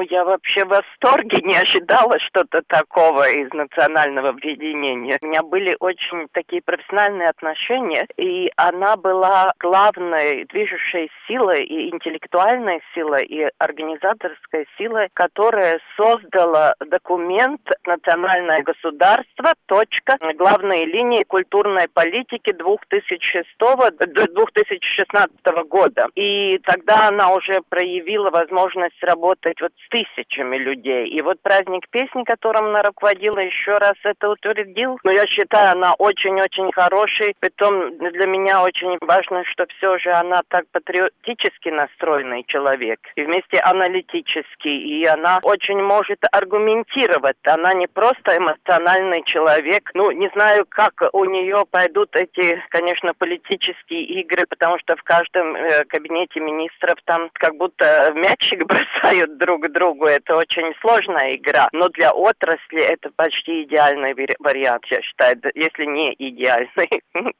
я вообще в восторге, не ожидала что-то такого из национального объединения. У меня были очень такие профессиональные отношения, и она была главной движущей силой и интеллектуальной силой, и организаторской силой, которая создала документ «Национальное государство. Главные линии культурной политики 2006-2016 года». И тогда она уже проявила возможность работать вот с тысячами людей. И вот праздник песни, которым она руководила, еще раз это утвердил. Но я считаю, она очень-очень хороший. Притом для меня очень важно, что все же она так патриотически настроенный человек. И вместе аналитический. И она очень может аргументировать. Она не просто эмоциональный человек. Ну, не знаю, как у нее пойдут эти, конечно, политические игры, потому что в каждом кабинете министров там как будто мячик бросают друг другу. Это очень сложная игра. Но для отрасли это почти идеальный вариант, я считаю, если не идеальный.